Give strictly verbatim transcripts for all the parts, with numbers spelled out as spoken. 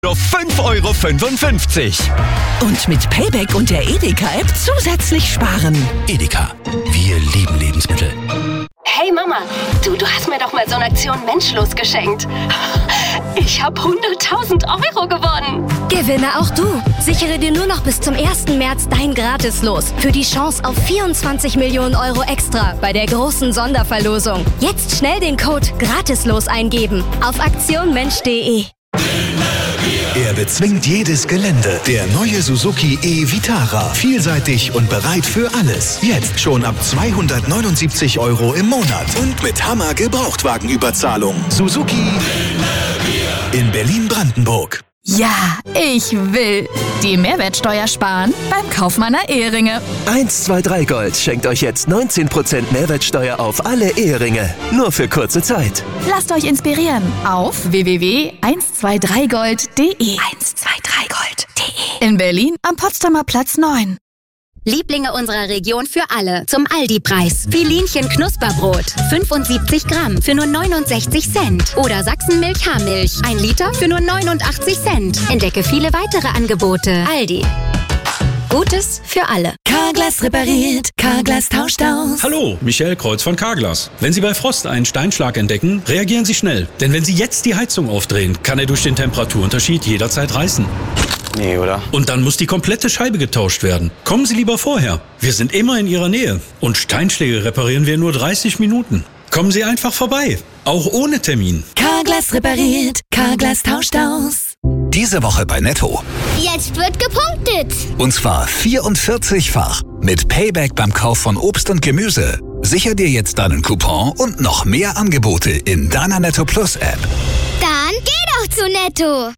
Nur fünf Euro fünfundfünfzig. Und mit Payback und der Edeka-App zusätzlich sparen. Edeka, wir lieben Lebensmittel. Hey Mama, du, du hast mir doch mal so eine Aktion Menschlos geschenkt. Ich habe hunderttausend Euro gewonnen. Gewinne auch du. Sichere dir nur noch bis zum ersten März dein Gratislos für die Chance auf vierundzwanzig Millionen Euro extra bei der großen Sonderverlosung. Jetzt schnell den Code Gratislos eingeben auf aktionmensch punkt de. Er bezwingt jedes Gelände. Der neue Suzuki e-Vitara. Vielseitig und bereit für alles. Jetzt schon ab zweihundertneunundsiebzig Euro im Monat. Und mit Hammer-Gebrauchtwagenüberzahlung. Suzuki in Berlin-Brandenburg. Ja, ich will die Mehrwertsteuer sparen beim Kauf meiner Eheringe. eins zwei drei Gold schenkt euch jetzt neunzehn Prozent Mehrwertsteuer auf alle Eheringe. Nur für kurze Zeit. Lasst euch inspirieren auf w w w punkt eins zwei drei gold punkt de. eins zwei drei gold punkt de. In Berlin am Potsdamer Platz neun. Lieblinge unserer Region für alle. Zum Aldi-Preis. Filinchen Knusperbrot. fünfundsiebzig Gramm für nur neunundsechzig Cent. Oder Sachsenmilch Haarmilch. Ein Liter für nur neunundachtzig Cent. Entdecke viele weitere Angebote. Aldi. Gutes für alle. Carglass repariert, Carglass tauscht aus. Hallo, Michael Kreuz von Carglass. Wenn Sie bei Frost einen Steinschlag entdecken, reagieren Sie schnell. Denn wenn Sie jetzt die Heizung aufdrehen, kann er durch den Temperaturunterschied jederzeit reißen. Nee, oder? Und dann muss die komplette Scheibe getauscht werden. Kommen Sie lieber vorher. Wir sind immer in Ihrer Nähe. Und Steinschläge reparieren wir nur dreißig Minuten. Kommen Sie einfach vorbei. Auch ohne Termin. Carglass repariert, Carglass tauscht aus. Diese Woche bei Netto. Jetzt wird gepunktet. Und zwar vierundvierzigfach. Mit Payback beim Kauf von Obst und Gemüse. Sicher dir jetzt deinen Coupon und noch mehr Angebote in deiner Netto Plus App. Dann geh doch zu Netto.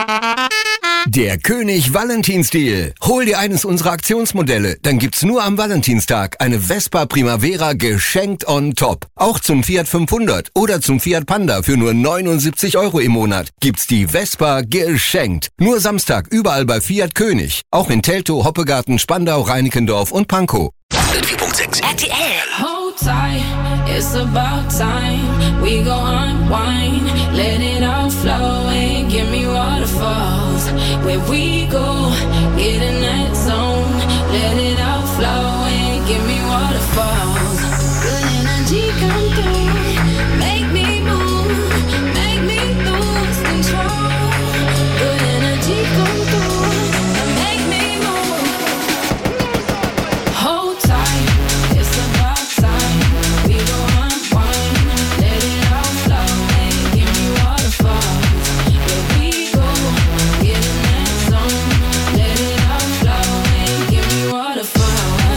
Der König Valentinsdeal. Hol dir eines unserer Aktionsmodelle, dann gibt's nur am Valentinstag eine Vespa Primavera geschenkt on top. Auch zum Fiat fünfhundert oder zum Fiat Panda für nur neunundsiebzig Euro im Monat gibt's die Vespa geschenkt. Nur Samstag überall bei Fiat König. Auch in Teltow, Hoppegarten, Spandau, Reinickendorf und Pankow. hundertvier Komma sechs R T L. Hold tight, it's about time. We go unwind, let it all flow and give me waterfalls. Where we go, get in that zone, let it all flow and give me waterfalls. Good energy come through, make me move, make me lose control. Good energy come through, make me move. Hold tight, it's about time. We go unwind, let it all flow and give me waterfalls. Where we go, get in that zone, let it all flow and give me waterfalls.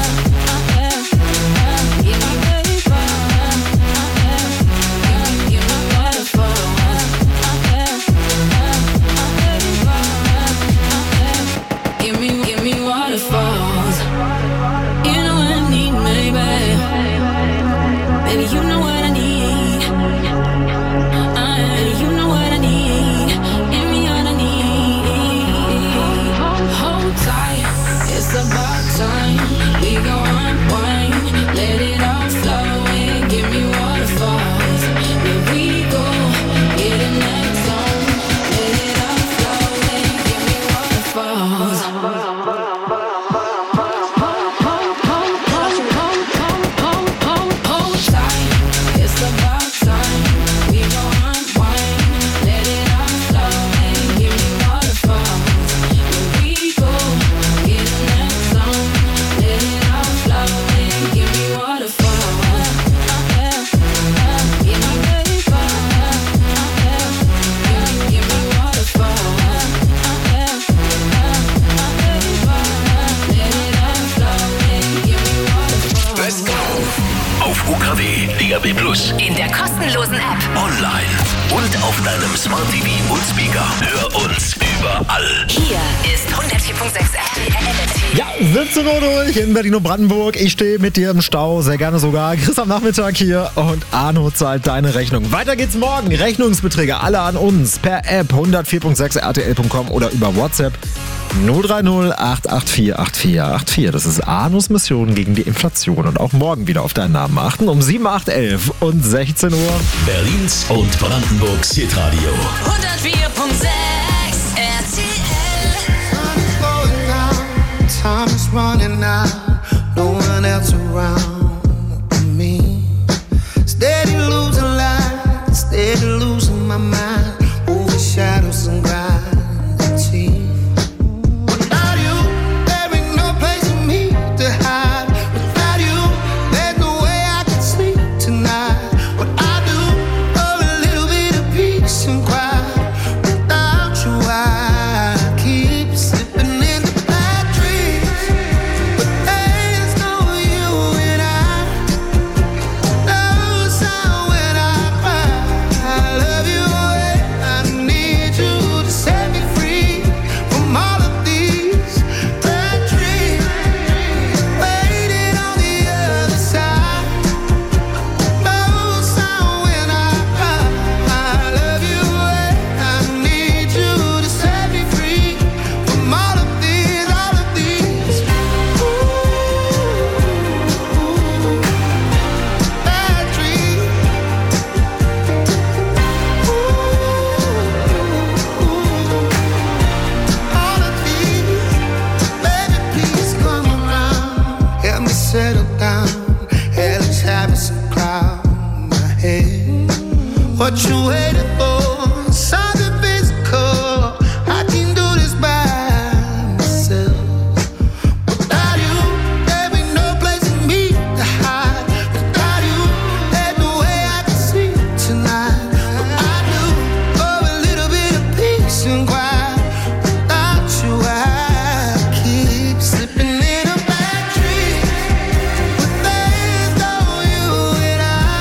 Give me waterfalls. Give me waterfalls. Give me, give me waterfalls. You know what I need, baby. Baby, you know what I need. Uh, baby, you know what I need. Give me what I need. Hold tight, it's about time. We go unwind, let it all flow and give me waterfalls. Where we go, get in that zone, let it all flow and give me waterfalls. Hold tight, it's about time. We go unwind, let it all flow and give me waterfalls. Where we go, get in that zone, let it all flow and give me waterfalls. Give me waterfalls. Give me, give me waterfalls. Let it all flow and give me waterfalls. Let's go. Auf U K W, D A B Plus, In der kostenlosen App. online und auf deinem Smart T V und Speaker. Hör uns überall. Hier ist hundertvier Komma sechs R T L. Ja, siebzehn Uhr durch in Berlin und Brandenburg. Ich stehe mit dir im Stau, sehr gerne sogar. Chris am Nachmittag hier und Arno zahlt deine Rechnung. Weiter geht's morgen. Rechnungsbeträge alle an uns per App hundertvier Komma sechs R T L Punkt com oder über WhatsApp null drei null acht acht vier acht vier acht vier. Das ist Arnos Mission gegen die Inflation. Und auch morgen wieder auf deinen Namen achten um sieben, acht, elf und sechzehn Uhr. Berlins und Brandenburgs Hitradio. hundertvier Komma sechs R T L. what you waiting for. Something physical. I can do this by myself. Without you, there ain't no place for me to hide. Without you, there's no way I can sleep tonight. But I do for a little bit of peace and quiet. Without you, I keep slipping in a bad dream. But there's no you and I.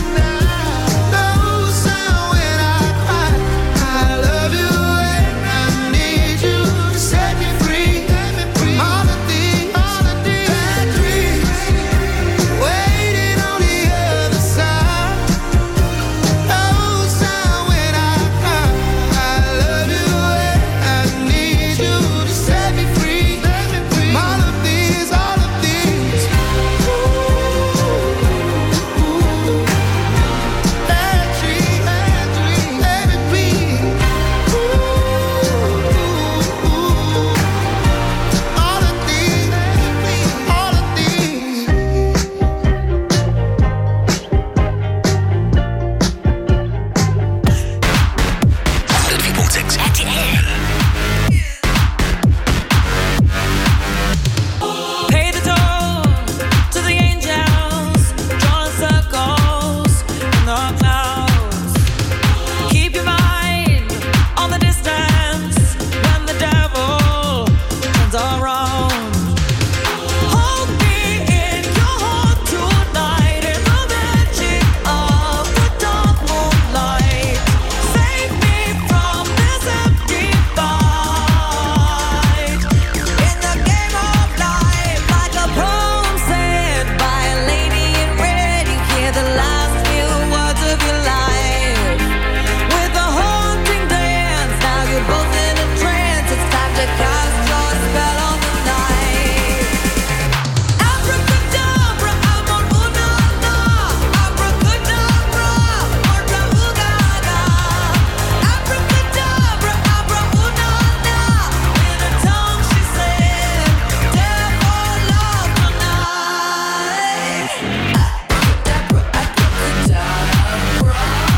No sound when I cry. I love you and I need you to set me free. From all of these bad dreams waiting on the other side. No sound when I cry. I love you and I need you to set me free. From all of these, all of these bad dreams, bad dreams, let it be. All of these, all of these. hundertvier Komma sechs R T L. Pay the toll to the angels, drawing circles in the clouds. Keep your mind on the distance when the devil turns around. Hold me in your heart tonight in the magic of the dark moonlight. Save me from this empty fight. In the game of life, like a poem said by a lady in red, you hear the last few words of your life. With a haunting dance, now you're both in a trance. It's time to cast your spell on the night. Abracadabra, amor una na. Abracadabra, orca ugaga. Abracadabra, abra una na. In her tongue she said, devil love tonight. Abracadabra, abracadabra.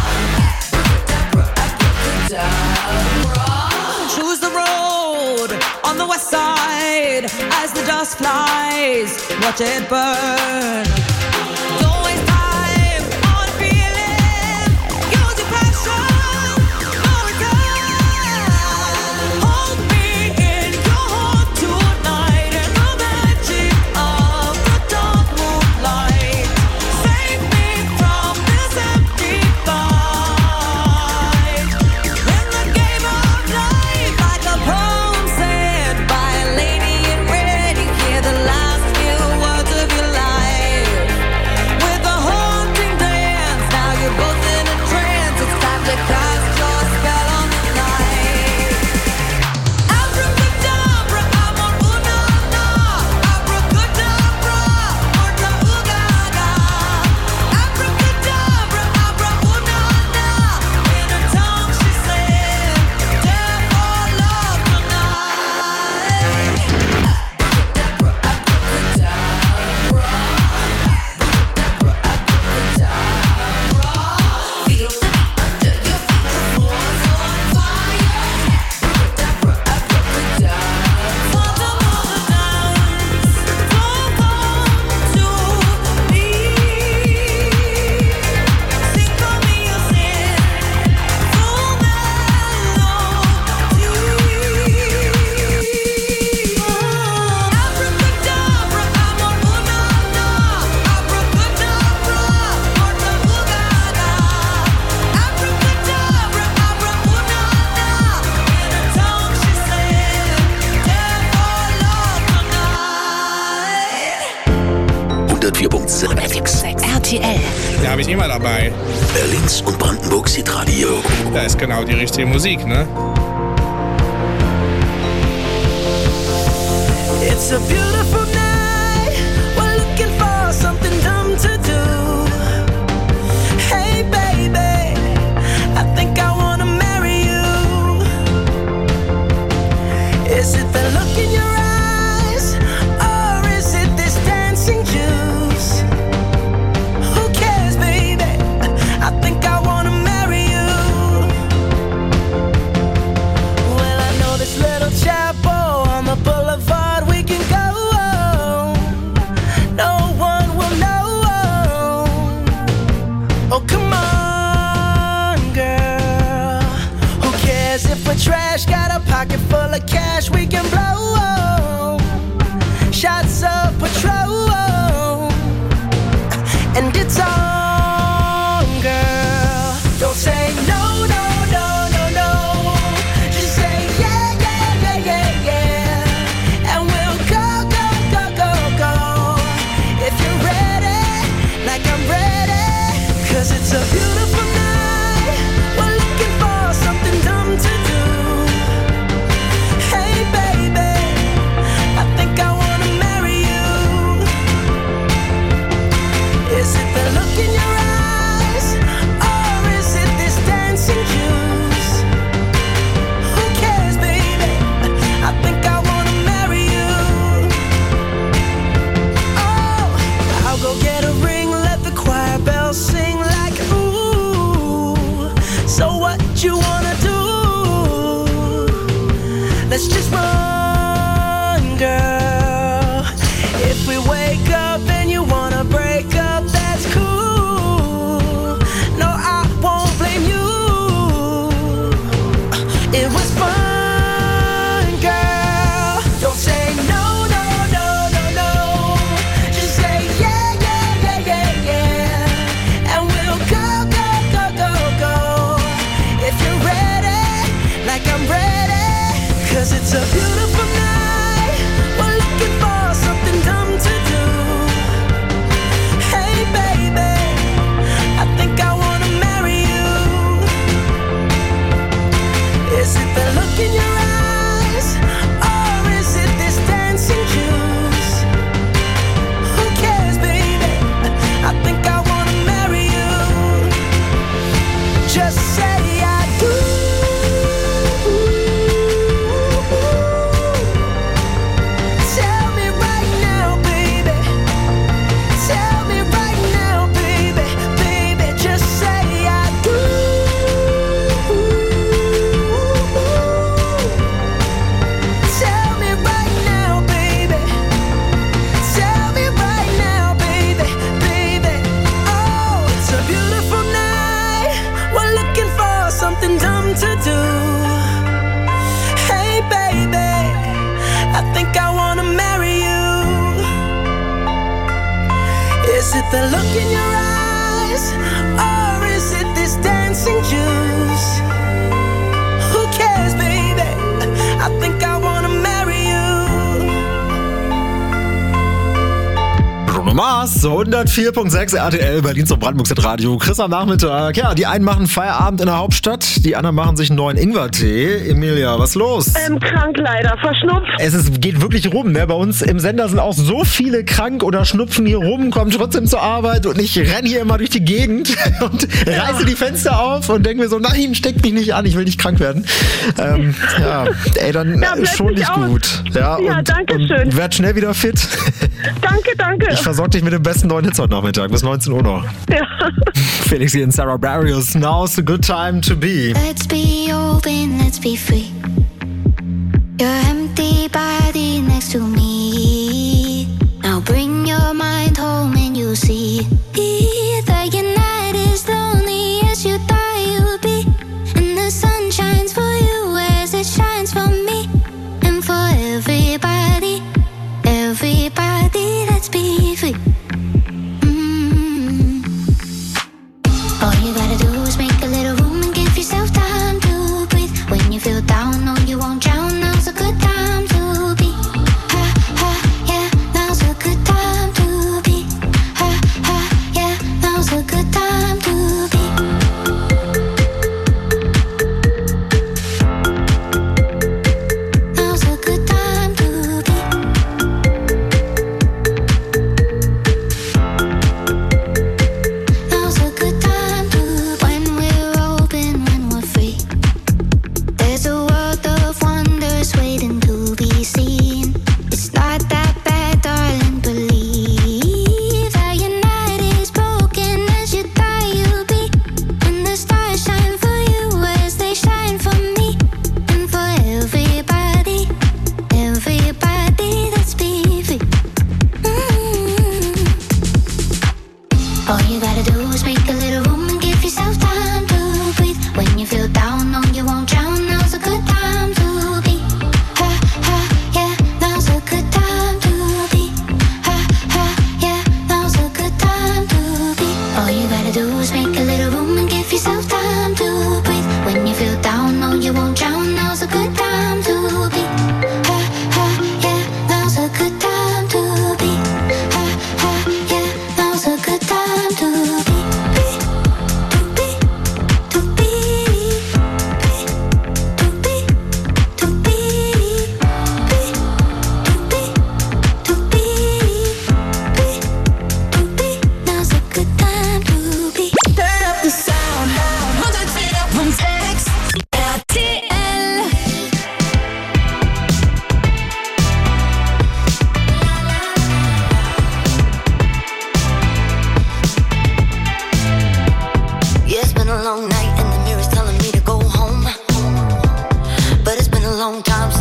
Abracadabra. Choose the road on the west side as the dust flies. Watch it burn. Don't waste time on feeling. Use your passion for return. Hold me in your heart tonight in the magic of the dark moonlight. Save me from this empty fight. In the game of life, like a poem said by a lady in red, you hear the last few words of your life. With a haunting dance, now you're both in a trance. It's time to cast your spell on the night. Abracadabra, amor una na. Abracadabra, orca ugaga. Abracadabra, abra una na. In her tongue she said, devil love tonight. Abracadabra, abracadabra. Abracadabra, abracadabra. Feel the beat under your feet, the floor's on fire. Abracadabra, abracadabra. For the mother dance, don't come to me. Sing for me your sin, full melody. Abracadabra, amor una na. Abracadabra, orca ugaga. Abracadabra, abra una na. In her tongue she said, devil love tonight. hundertvier Komma sechs R T L. Die habe ich immer dabei. Berlins und Brandenburgs Hitradio. Da ist genau die richtige Musik, ne? It's a beautiful night. We're looking for something dumb to do. Hey baby, I think I wanna marry you. Is it the look in your eyes, or is it this dancing juice? Who cares, baby? I think I wanna marry you. let's just run, girl. If we wake up and you wanna break up, that's cool. No, I won't blame you. It was fun, girl. Don't say no, no, no, no, no. Just say yeah, yeah, yeah, yeah, yeah. And we'll go, go, go, go, go. If you're ready, like I'm ready. Cause it's a beautiful night. We're looking for something dumb to do. Hey baby, I think I wanna marry you. Is it the look in your eyes, or is it this dancing juice? Who cares, baby? I think I wanna marry you. Just say I do. Tell me right now, baby. Tell me right now, baby. Baby, just say I do. Tell me right now, baby. Tell me right now, baby. Baby, oh, it's a beautiful night. We're looking for something dumb to do. Hey, baby, I think I wanna marry you. Is it the look in your eyes, or is it this dancing juice? Who cares, baby? I think I wanna marry you. Bruno Mars, hundertvier Komma sechs R T L, Berlin zum Brandenburgs Radio. Chris am Nachmittag. Ja, die einen machen Feierabend in der Hauptstadt, die anderen machen sich einen neuen Ingwertee. Emilia, was ist los? Ähm, krank leider, verschnupft. Es ist, geht wirklich rum, ne? Bei uns im Sender sind auch so viele krank oder schnupfen hier rum, kommen trotzdem zur Arbeit und ich renne hier immer durch die Gegend und reiße die Fenster auf und denke mir so, nein, steck mich nicht an, ich will nicht krank werden. Ähm, ja, ey, dann Ja, bleib schon nicht dich aus. gut. Ja, Ja, und, danke und schön. werd schnell wieder fit. Danke, danke. Ich versorge dich mit dem besten neuen Hits heute Nachmittag, bis neunzehn Uhr noch. Ja. Felix hier in Sarah Barrios. Now's a good time to be. Let's be open, let's be free. Your empty body next to me. Now bring your mind home and you'll see that your night is lonely as you thought you would be. And the sun shines for you as it shines for me. And for everybody, everybody, let's be free. Mm. All you gotta do is make a little room and give yourself time to breathe. When you feel down, no, you won't drown. Now's a good time to be. Ha, ha, yeah, now's a good time to be. Ha, ha, yeah, now's a good time to be. Now's a good time to be.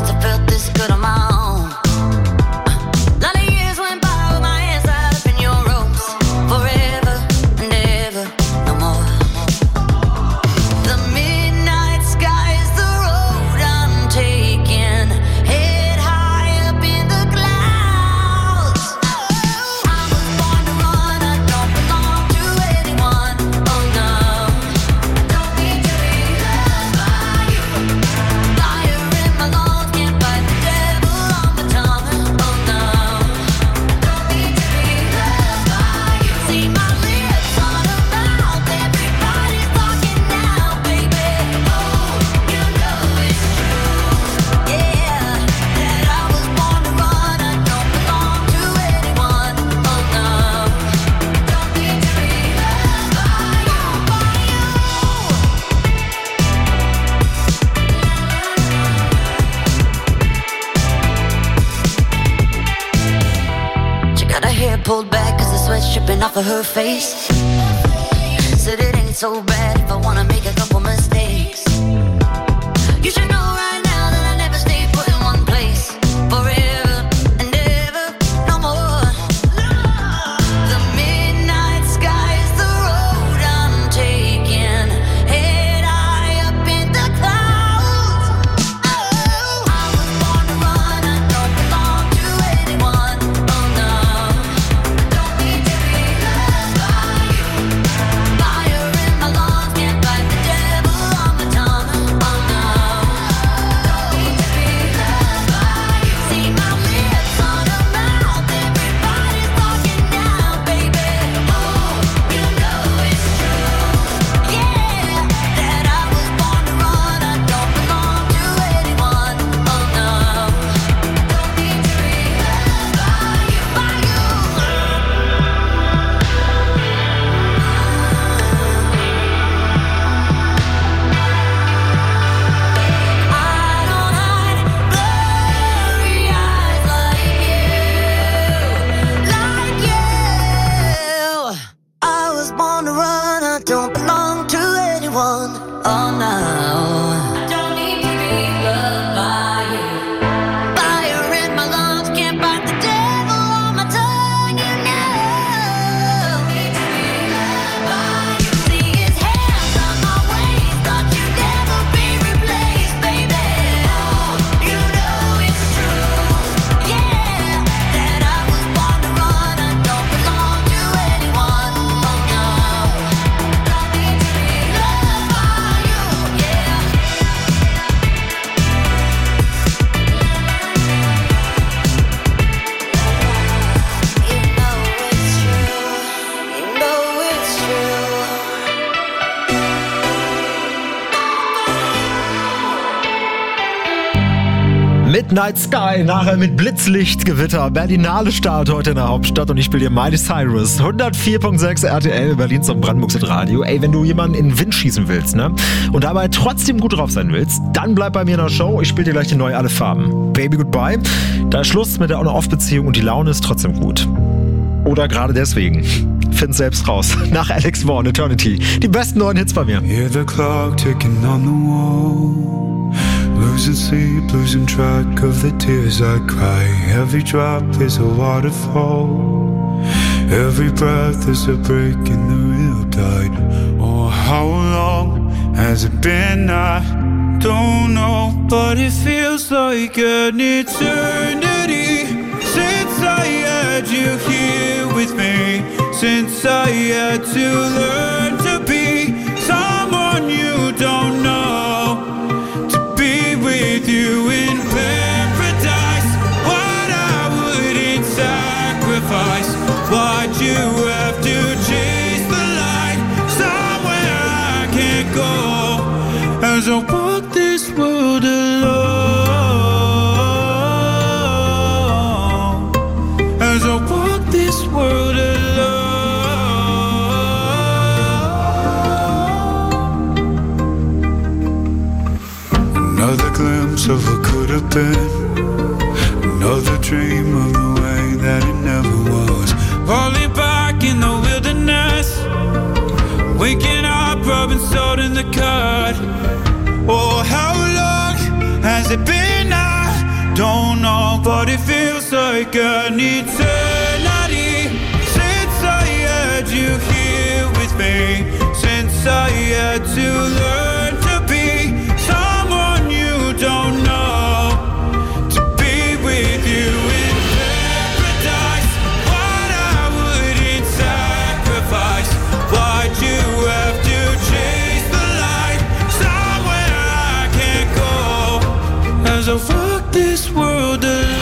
since I felt this good on my own. Lot of years went by with my hands tied up in your ropes. Forever and ever, no more. The midnight sky is the road I'm taking. Head high up in the clouds. I was born to run, I don't belong to anyone. Oh no, don't need to be loved by you. Fire in my lungs, can't fight the devil on my tongue. Oh no, don't need to be loved by you. See my lips on a mouth, everybody's talking now, baby. Oh, you know it's true, yeah, that I was born to run, I don't belong to anyone. Oh no, don't need to be loved by you, by you. She got her hair pulled back cause the sweat's dripping off of her face. Said it ain't so bad if I wanna make a couple mistakes. You should know right now that I never stay put in one place. Forever and ever, no more. The midnight sky is the road I'm taking. Head high up in the clouds. Oh, I was born to run, I don't belong to anyone. Oh no, don't need to be loved by you. Fire in my lungs, can't fight the devil on my tongue. Oh no, don't need to be loved by you. See my lips on a mouth, everybody's talking now, baby. Oh, you know it's true, yeah, that I was born to run, I don't belong to anyone. Oh no, don't need to be loved by you, by you. I don't hide blurry eyes like you, like you. I was born to run, I don't belong to anyone. Oh no, don't need to be loved by you. Fire in my lungs, can't fight the devil on my tongue. You know, need to be loved by you. See his hands on my waist, thought you'd never be replaced, baby. Oh, you know it's true, yeah, that I was born to run, I don't belong to anyone. Oh no, don't need to be loved by you, yeah. You know it's true, you know it's true. Midnight Sky, nachher mit Blitzlichtgewitter. Berlinale Start heute in der Hauptstadt und ich spiele dir Miley Cyrus. hundertvier Komma sechs R T L, Berlins und Brandenburgs Radio. Ey, wenn du jemanden in den Wind schießen willst, ne? Und dabei trotzdem gut drauf sein willst, dann bleib bei mir in der Show. Ich spiele dir gleich die neue Alle Farben. Baby Goodbye. Da ist Schluss mit der On-Off-Beziehung und die Laune ist trotzdem gut. Oder gerade deswegen. Find's selbst raus. Nach Alex Vaughn, Eternity. Die besten neuen Hits bei mir. Hear the clock ticking on the wall. Losing sleep, losing track of the tears I cry. Every drop is a waterfall. Every breath is a break in the real tide. Oh, how long has it been? I don't know, but it feels like an eternity since I had you here with me. Since I had to learn to be someone you don't know, to be with you in paradise. What I wouldn't sacrifice. Why'd you have to chase the light somewhere I can't go? As I walk this world alone, as I walk this world alone. Another glimpse of what could have been. Another dream of the way that it never was. Falling back in the wilderness, waking up, rubbing salt in the cut. Oh, how long has it been? I don't know, but it feels like an eternity since I had you here with me, since I had to learn to be someone you don't know, to be with you in paradise. What I wouldn't sacrifice, why'd you have to chase the light somewhere I can't go, as I fuck this world alone.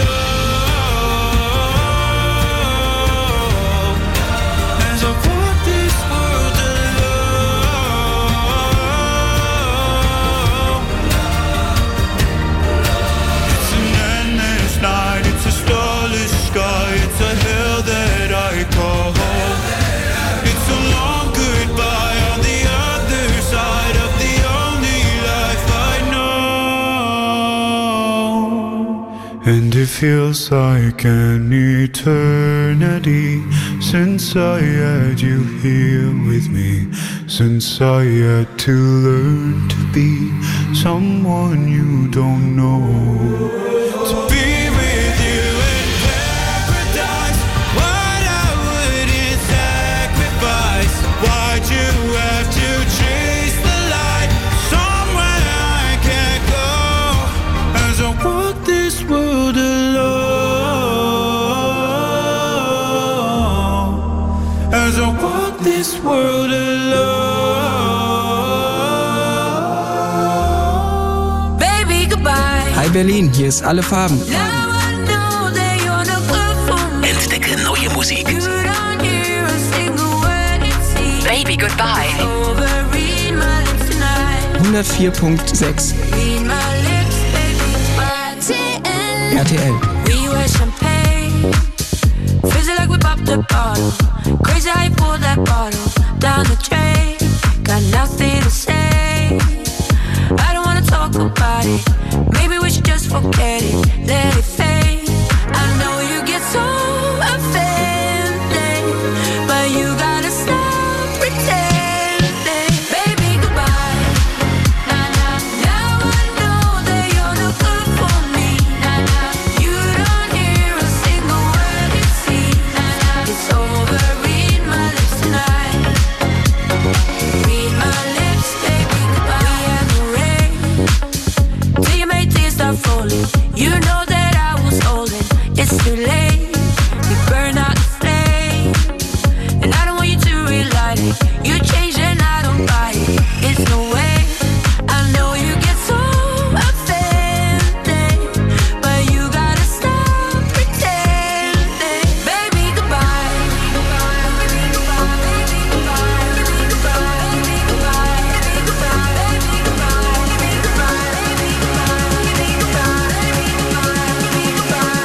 And it feels like an eternity since I had you here with me, since I had to learn to be someone you don't know. To be with you in paradise, what I wouldn't sacrifice, why'd you have to chase the light somewhere I can't go, as I walk this world alone, as I walk this world alone. Baby, goodbye. Hi Berlin, hier ist Alle Farben. Now I know that you're no good for me. Entdecke neue Musik. You don't hear a single word it seems. Baby, goodbye. Over, read my lips tonight. hundertvier Komma sechs Read my lips, baby, goodbye. R T L. We were champagne, feels like we popped a bottle. Crazy how you pulled that bottle down the drain. Got nothing to say, I don't wanna talk about it. Maybe we should just forget it, let it fade. I know you get so offended, but you gotta stop pretending. Baby, goodbye. Nah, nah. Now I know that you're no good for me. Nah, nah. You don't hear a single word you see. Nah, nah. It's over, read my lips tonight. Read my lips, baby, goodbye. We have no rain till you made tears start falling. You know that I was holding. It's too late. You burn out the flame, and I don't want you to relight it. You changed and I don't buy it. It's no way. I know you get so offended, but you gotta stop pretending. Baby, goodbye. Baby, goodbye. Baby, goodbye. Baby, goodbye. Baby, goodbye. Baby, goodbye. Baby, goodbye. Baby, goodbye. Baby, goodbye. Baby, goodbye. Baby, goodbye. Baby, goodbye.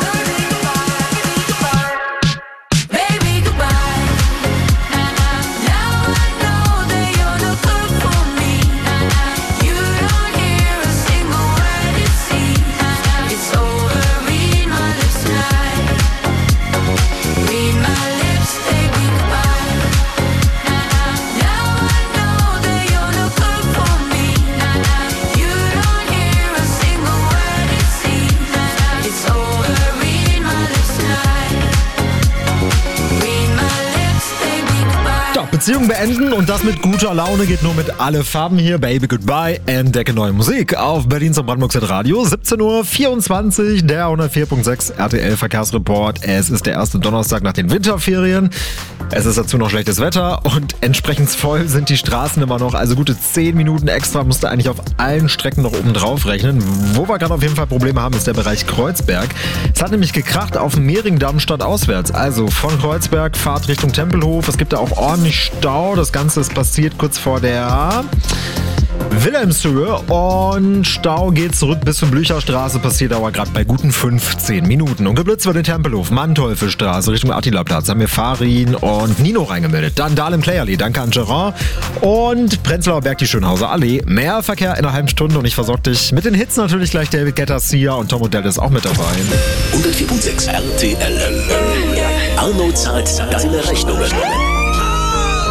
Baby, goodbye. Nah, nah. Now I know that you're no good for me. Nah, nah. You don't hear a single word you see. Nah, nah. It's over. Read my lips tonight. Read my lips, baby, goodbye. Nah, nah. Now I know that you're no good for me. Nah, nah. You don't hear a single word you see. Nah, nah. It's over. Read my lips tonight. Read my lips, baby, goodbye. Ja, Beziehung beenden und das mit guter Laune geht nur mit Alle Farben hier. Baby, goodbye. Entdecke neue Musik auf Berlins und Brandenburgs Radio. siebzehn Uhr vierundzwanzig, der hundertvier Komma sechs R T L Verkehrsreport. Es ist der erste Donnerstag nach den Winterferien. Es ist dazu noch schlechtes Wetter und entsprechend voll sind die Straßen immer noch. Also gute zehn Minuten extra musste eigentlich auf allen Strecken noch oben drauf rechnen. Wo wir gerade auf jeden Fall Probleme haben, ist der Bereich Kreuzberg. Es hat nämlich gekracht auf dem Mehringdamm stadtauswärts. Also von Kreuzberg, Fahrt Richtung Tempelhof. Es gibt da auch ordentlich Stau. Das Ganze ist passiert kurz vor der Wilhelmshöhe und Stau geht zurück bis zur Blücherstraße, passiert aber gerade bei guten fünfzehn Minuten. Und geblitzt wird in Tempelhof, Manteufelstraße Richtung Attilaplatz, haben wir Farin und Nino reingemeldet. Dann Dahlem Playerly, danke an Gerard und Prenzlauer Berg, die Schönhauser Allee. Mehr Verkehr in einer halben Stunde und ich versorge dich mit den Hits natürlich gleich. David Guetta, Sia und Tom Odell ist auch mit dabei. hundertvier Komma sechs R T L. Arno zahlt deine Rechnungen.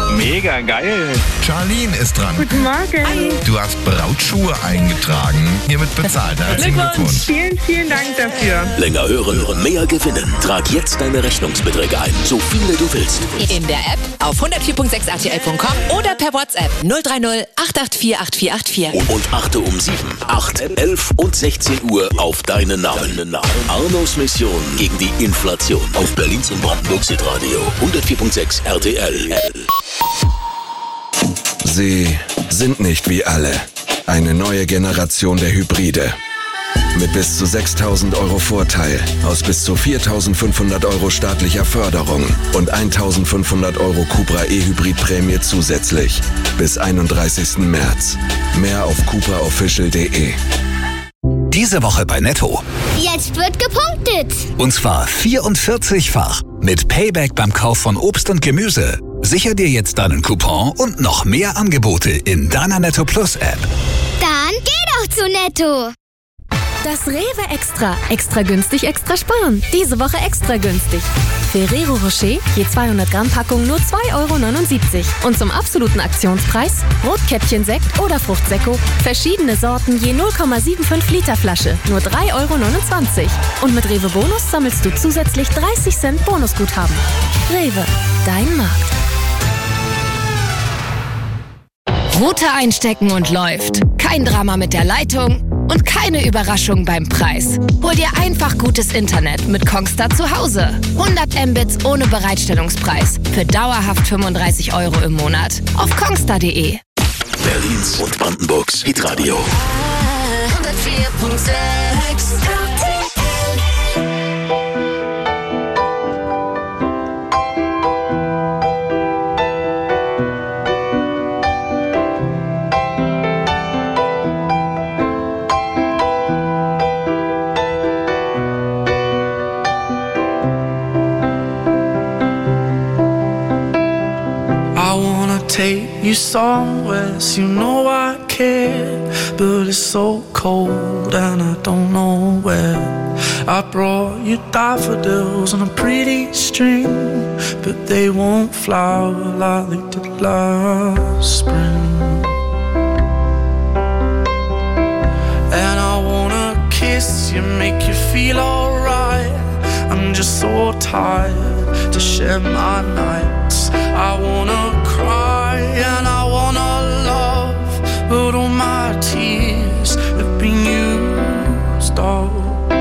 Mega geil. Charlene ist dran. Guten Morgen. Du hast Brautschuhe eingetragen. Hiermit bezahlt. Herzlichen Glückwunsch. Vielen, vielen Dank dafür. Länger hören, mehr gewinnen. Trag jetzt deine Rechnungsbeträge ein. So viele du willst. In der App, auf hundertvier Punkt sechs R T L Punkt com oder per WhatsApp null drei null acht acht vier acht vier acht vier. Und achte um sieben, acht, elf und sechzehn Uhr auf deinen Namen. Arnos Mission gegen die Inflation. Auf Berlins und Brandenburgs Hitradio. hundertvier Punkt sechs R T L. Sie sind nicht wie alle. Eine neue Generation der Hybride. Mit bis zu sechstausend Euro Vorteil, aus bis zu viertausendfünfhundert Euro staatlicher Förderung und eintausendfünfhundert Euro Cupra E-Hybrid-Prämie zusätzlich. Bis einunddreißigsten März. Mehr auf cupra official punkt de. Diese Woche bei Netto. Jetzt wird gepunktet. Und zwar vierundvierzigfach. Mit Payback beim Kauf von Obst und Gemüse. Sicher dir jetzt deinen Coupon und noch mehr Angebote in deiner Netto Plus App. Dann geh doch zu Netto. Das Rewe Extra. Extra günstig, extra sparen. Diese Woche extra günstig. Ferrero Rocher, je zweihundert Gramm Packung nur zwei Euro neunundsiebzig. Und zum absoluten Aktionspreis Rotkäppchen-Sekt oder Fruchtsekko. Verschiedene Sorten je null Komma fünfundsiebzig Liter Flasche. Nur drei Euro neunundzwanzig. Und mit Rewe Bonus sammelst du zusätzlich dreißig Cent Bonusguthaben. Rewe, dein Markt. Router einstecken und läuft. Kein Drama mit der Leitung und keine Überraschung beim Preis. Hol dir einfach gutes Internet mit Kongstar zu Hause. hundert Mbits ohne Bereitstellungspreis. Für dauerhaft fünfunddreißig Euro im Monat. Auf kongstar punkt de. Berlins und Brandenburgs Hitradio. hundertvier Punkt sechs R T L. Take you somewhere, so you know I care, but it's so cold and I don't know where. I brought you daffodils on a pretty string, but they won't flower like they did last spring. And I wanna kiss you, make you feel alright. I'm just so tired to share my nights. I wanna cry and I wanna love, but all my tears have been used up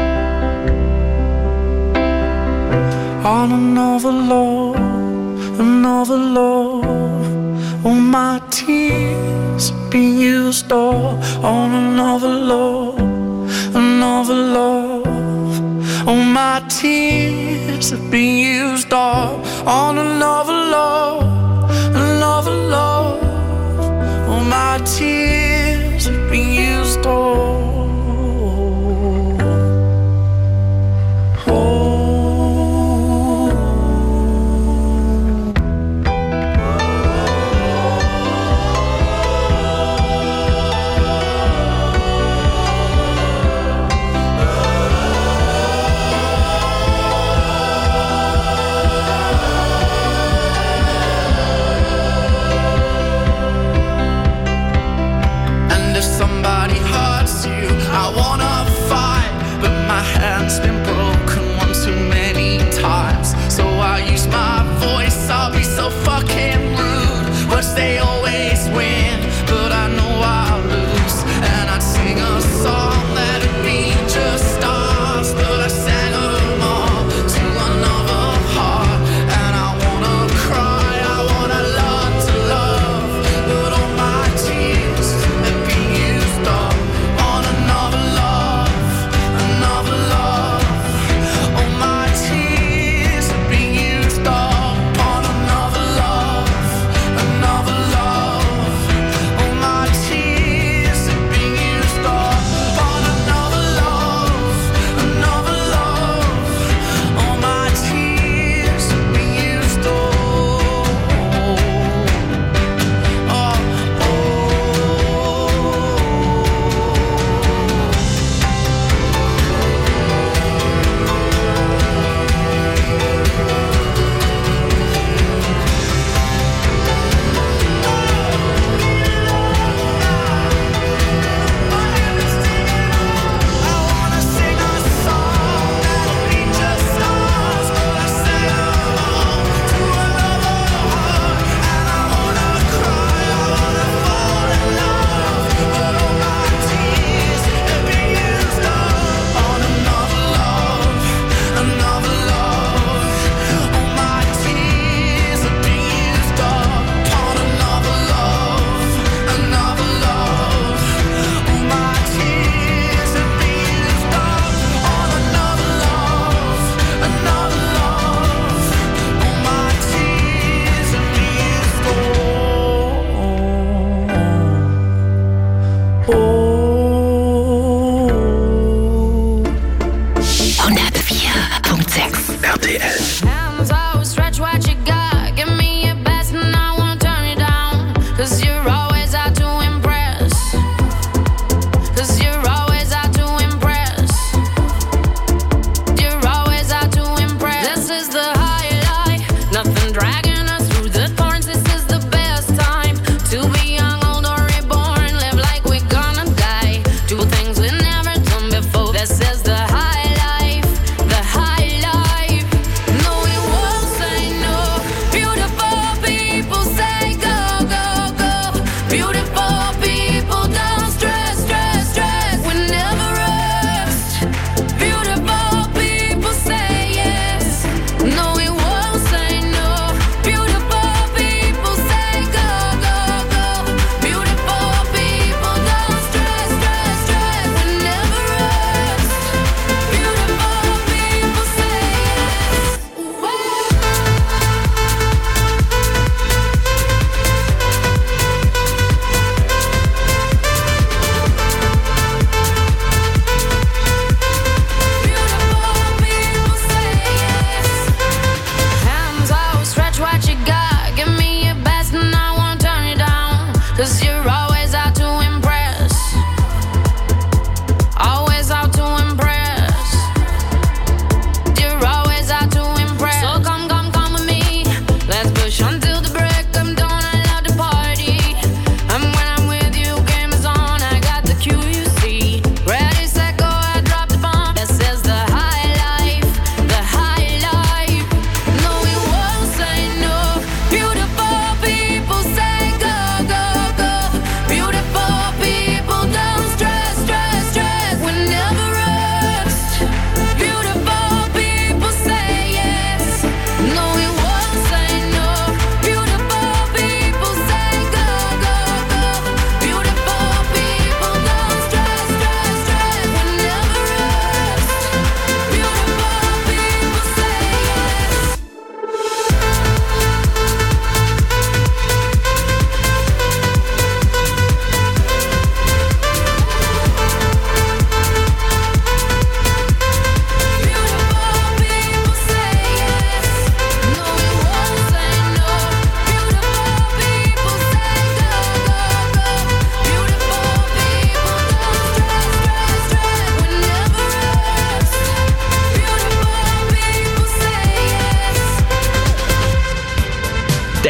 on another love, another love. All my tears have been used up on another love, another love. All my tears have been used up on another love, another love. All my tears have been used up.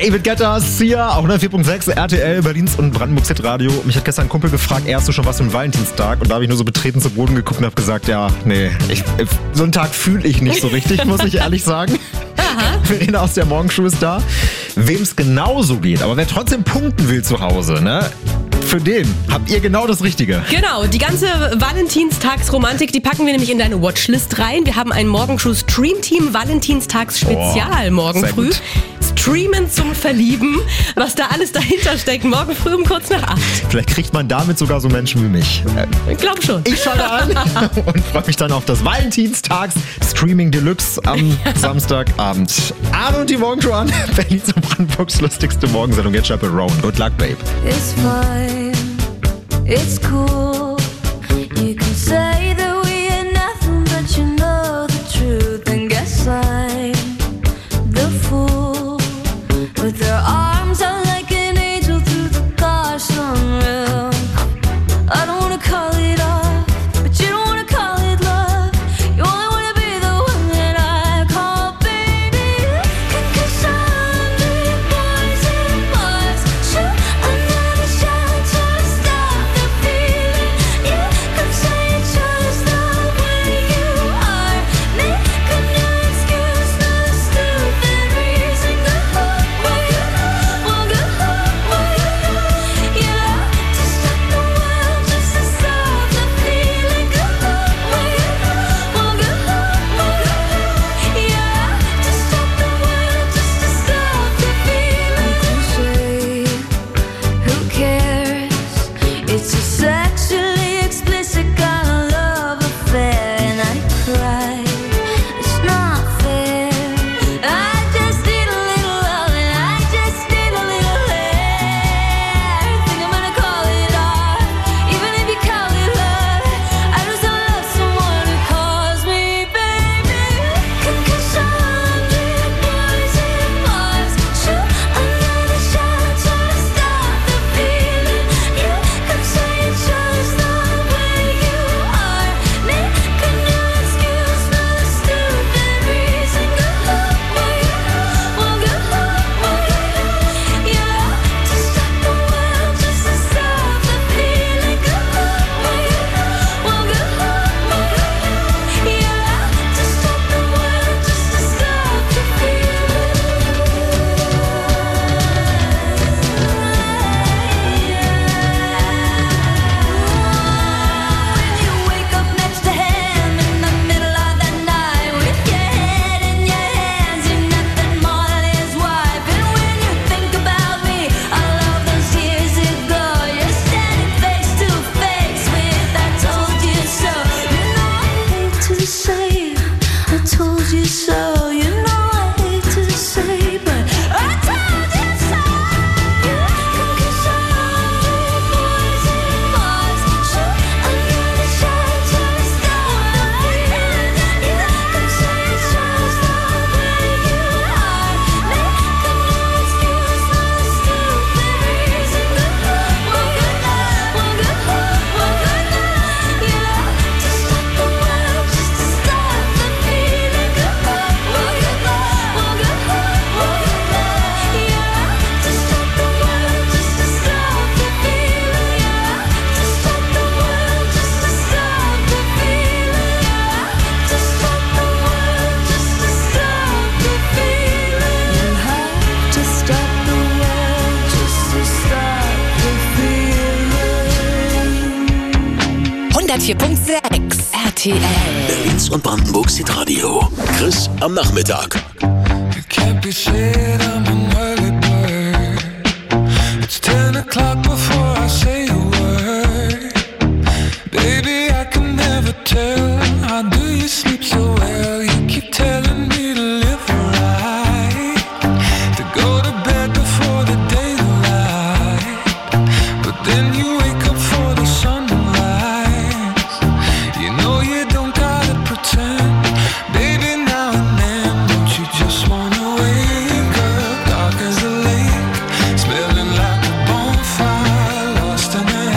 David Guetta, Sia, auch hundertvier Komma sechs, R T L, Berlins und Brandenburgs Hitradio. Mich hat gestern ein Kumpel gefragt, er hast du schon was für einen Valentinstag? Und da habe ich nur so betreten zu Boden geguckt und habe gesagt, ja, nee, ich, so einen Tag fühle ich nicht so richtig, muss ich ehrlich sagen. Verena aus der Morgenshow ist da. Wem es genauso geht, aber wer trotzdem punkten will zu Hause, ne? Für den habt ihr genau das Richtige. Genau, die ganze Valentinstagsromantik, die packen wir nämlich in deine Watchlist rein. Wir haben ein Morgenshow-Stream-Team Valentinstags-Spezial Oh, morgen sehr früh. gut. Streamen zum Verlieben, was da alles dahinter steckt. Morgen früh um kurz nach acht. Vielleicht kriegt man damit sogar so Menschen wie mich. Ich glaube schon. Ich schalte an und freue mich dann auf das Valentinstags-Streaming Deluxe am Samstagabend. Arno und die Morgenshow an. Berlins und Brandenburgs lustigste Morgensendung. Jetzt Chappell Roan. Good luck, babe. It's fine, it's cool. You can say that we are nothing, but you know the truth. And guess I'm the fool with their arms out like an angel through the car sunroof. I don't wanna call it off, but you don't wanna call it love. You only wanna be the one that I call baby. Cause I'm the poison bars. Shoot another shot to stop the feeling. You could say it's just the way you are. Make a new excuse, no stupid reason. Go home, well you know, well go home, well you know. You love to stop the world just to stop the feeling. Go home, well you know, well go home, well you know. You love to stop the world just to stop the feeling. Crusade, who cares? It's a sexually explicit kind of love affair, and I cry. It's not fair. I just need a little love, and I just need a little air. Think I'm gonna call it art, even if you call it love. I just don't love someone who calls me baby. Cause I'm the poison bars. Shoot another shot to stop the feeling. You could say it's just the way you are. Make a new excuse, no stupid reason. Go home, well you know, well go home, well you know. You love to stop the world just to stop the feeling. Go home, well you know, well go home, well you know. You love to stop the world just to stop the feeling. You wake up next to him in the middle of the night with your head in your hands, you're nothing more than his wife. And when you think about me, all of those years ago, you're standing face to face with I told you so. You know I hate to say it, I told you so. You know I hate to say, but I told you so. Cause I'm the poison bars. Shoot another shot to stop the feeling. You could say it's just the way you are. Make a new excuse, no stupid reason. Go home, well go home, well go home, well go home. You love to stop the world just to stop the feeling. Go home, well go home, well go home, well go home. You love to stop the world just to stop the feeling. You love to stop the world just to stop the feeling. You love to stop the world just to stop the feeling. You have to stop the world just to stop the feeling. hundertvier Komma sechs R T L. Berlins und Brandenburgs Hitradio. Chris am Nachmittag. Can't be said I'm an early bird. It's ten o'clock before I say a word. Baby, I can never tell. How do you sleep so well? You keep telling me to live right, to go to bed before the daylight. But then you wake up for the sunrise. You know you don't gotta pretend. Baby, now and then, don't you just wanna wake up dark as a lake, smelling like a bonfire, lost in the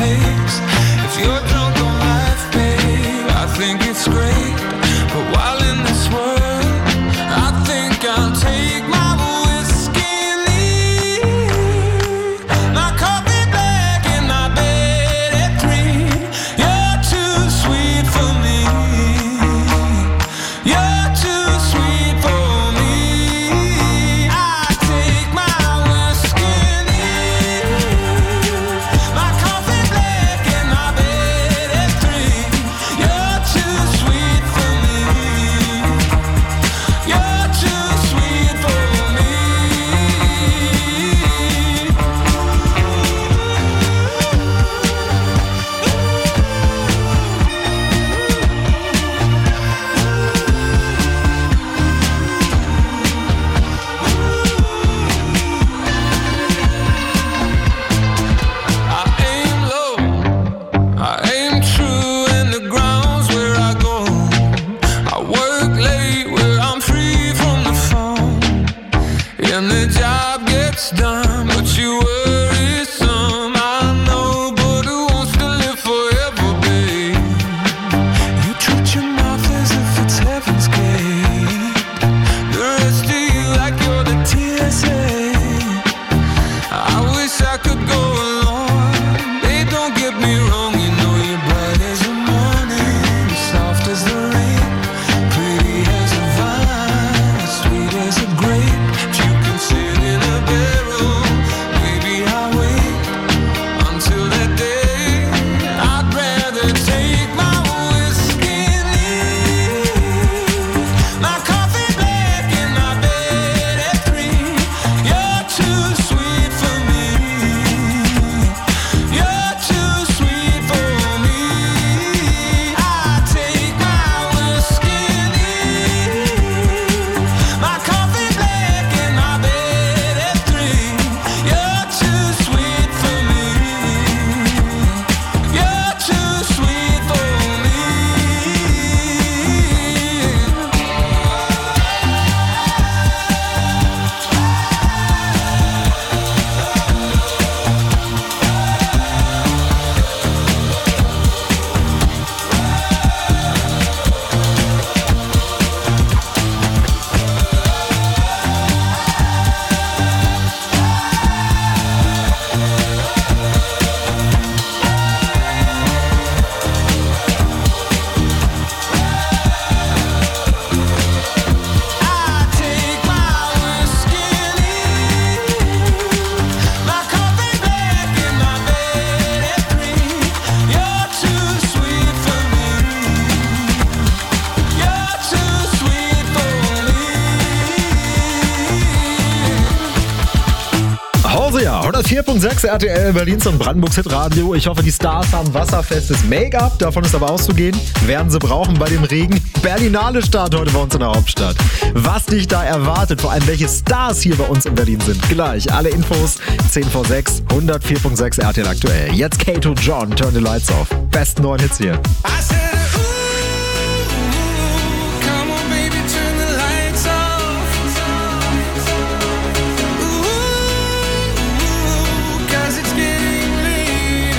late where I'm free from the phone, and the job gets done, but you worry some. I know, but who wants to live forever, babe? You treat your mouth as if it's heaven's gate. The rest of you like you're the T S A. I wish I could go along. Babe, don't get me wrong, you know you're bright as the morning, soft as the rain, pretty as a vine, sweet as a grape. If you can sit in a barrel, maybe I'll wait until that day. I'd rather take my whiskey neat, my coffee black in my bed at three. You're too sweet for me. You're too sweet for me. I take my whiskey neat, my coffee black in my bed at three. You're too sweet for me. You're too sweet for me. Hosea, hundertvier Komma sechs R T L, Berlins und Brandenburgs Hitradio. Ich hoffe, die Stars haben wasserfestes Make-up. Davon ist aber auszugehen. Werden sie brauchen bei dem Regen. Berlinale Start heute bei uns in der Hauptstadt. Was dich da erwartet, vor allem welche Stars hier bei uns in Berlin sind. Gleich alle Infos, zehn vor sechs, hundertvier Komma sechs R T L aktuell. Jetzt Kato John, Turn the Lights Off. Besten neuen Hits hier. Come on, baby, turn the lights off. Ooh, 'cause it's getting late.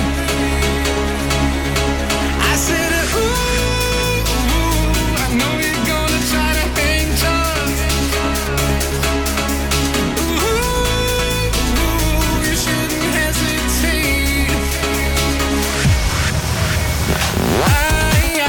I said, ooh, I know you're gonna try to hang tough. Ooh, you shouldn't hesitate. I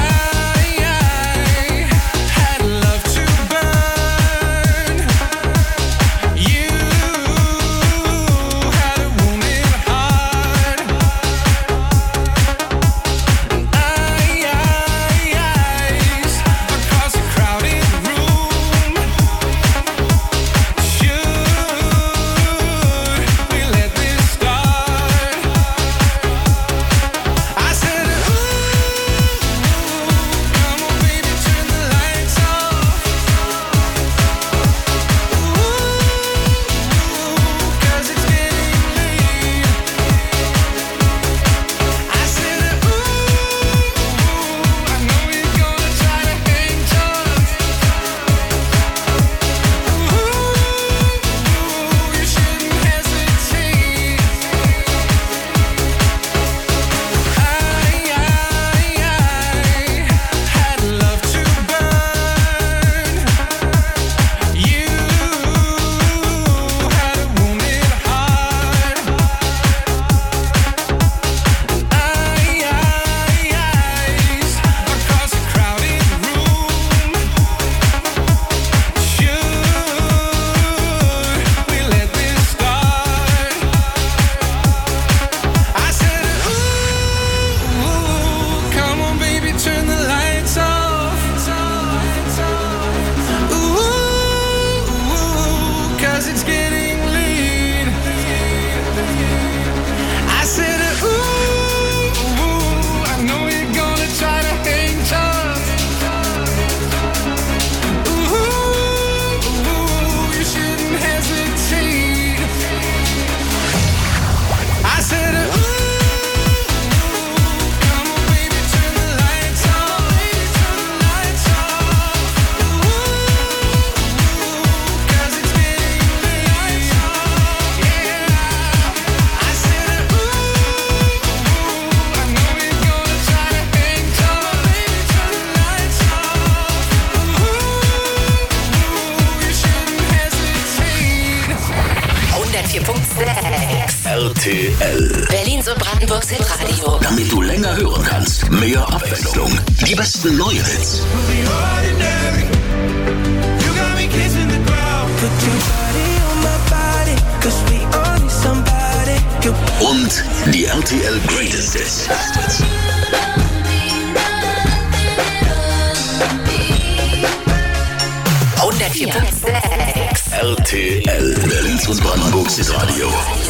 R T L. Berlins und Brandenburgs Hitradio. Damit du länger hören kannst, mehr Abwechslung. Die besten neuen Hits. Und die R T L Greatest Hits. hundertvier Komma sechs. R T L. Berlins und Brandenburgs Hitradio.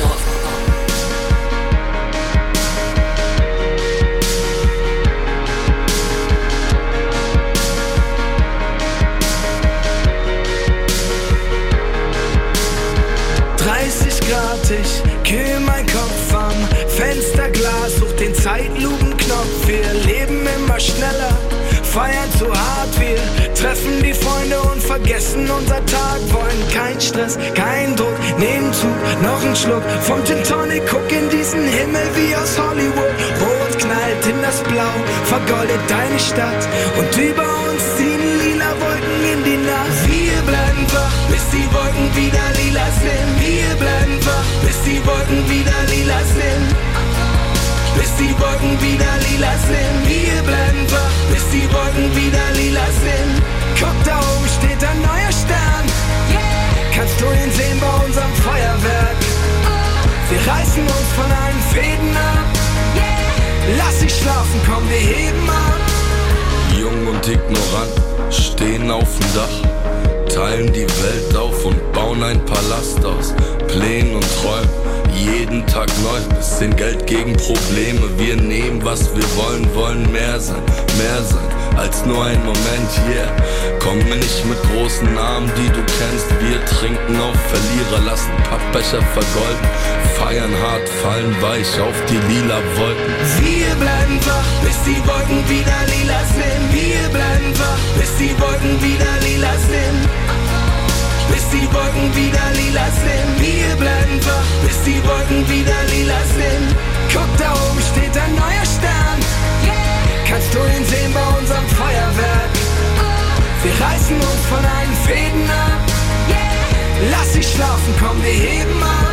dreißig Grad, ich kühl mein Kopf am Fensterglas, such den Zeitlupenknopf. Wir leben immer schneller, feiern zu hart. Wir treffen die Freunde und vergessen unser Tag. Wollen kein Stress, kein Druck, nehmen Zug, noch ein Schluck vom Gin Tonic. Guck in diesen Himmel wie aus Hollywood. Rot knallt in das Blau, vergoldet deine Stadt. Und über uns ziehen lila Wolken in die Nacht. Wir bleiben wach, bis die Wolken wieder lila sind. Wir bleiben wach, bis die Wolken wieder lila sind. Bis die Wolken wieder lila sind. Wir bleiben wach, bis die Wolken wieder lila sind. Guck, da oben steht ein neuer Stern. Kannst du ihn sehen bei unserem Feuerwerk? Wir reißen uns von allen Fäden ab. Lass dich schlafen, komm, wir heben ab. Jung und ignorant, stehen auf dem Dach, teilen die Welt auf und bauen ein Palast aus Plänen und Träumen. Jeden Tag neu, bisschen Geld gegen Probleme. Wir nehmen, was wir wollen, wollen mehr sein, mehr sein als nur ein Moment, yeah. Komm mir nicht mit großen Namen, die du kennst. Wir trinken auf Verlierer, lassen Pappbecher vergolden. Feiern hart, fallen weich auf die lila Wolken. Wir bleiben wach, bis die Wolken wieder lila sind. Wir bleiben wach, bis die Wolken wieder lila sind. Bis die Wolken wieder lila sind. Wir bleiben wach, bis die Wolken wieder lila sind. Guck, da oben steht ein neuer Stern. Kannst du ihn sehen bei unserem Feuerwerk? Wir reißen uns von allen Fäden ab. Lass dich schlafen, komm, wir heben ab.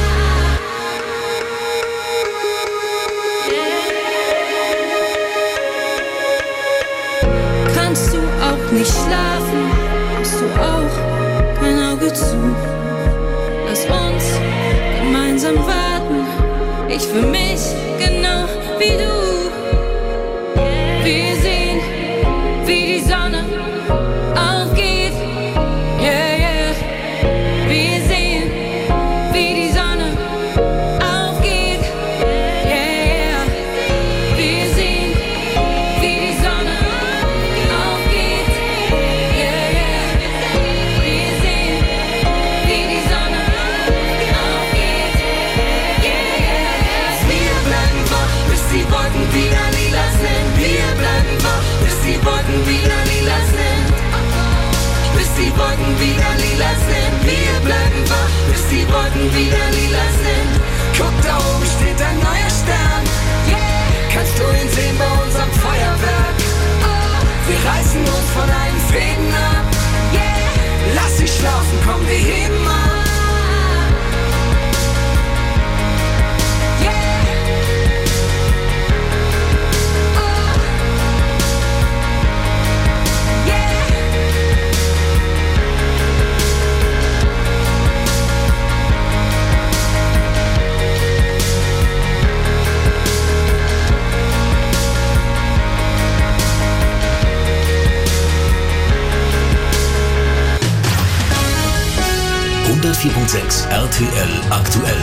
Kannst du auch nicht schlafen? Hast du auch kein Auge zu? Lass uns gemeinsam warten. Ich für mich genau wie du. Wir sehen, wie die Sonne aufgeht. Yeah, yeah. Wir sehen, wie die Sonne aufgeht. Yeah, yeah. Wir sehen, wie die Sonne aufgeht. Yeah, yeah. Wir sehen, wie die Sonne aufgeht. Yeah, yeah. Wir bleiben wach, bis die Wolken wieder lila sind. Wir bleiben wach, bis die Wolken wieder lila sind. Bis die Wolken wieder lila sind. Wir bleiben wach, bis die Wolken wieder lila sind. Guck, da oben steht ein neuer Stern. Kannst du ihn sehen bei unserem Feuerwerk? Wir reißen uns von allen Fäden ab. Lass dich schlafen, komm, wir heben ab. hundertvier Komma sechs R T L aktuell.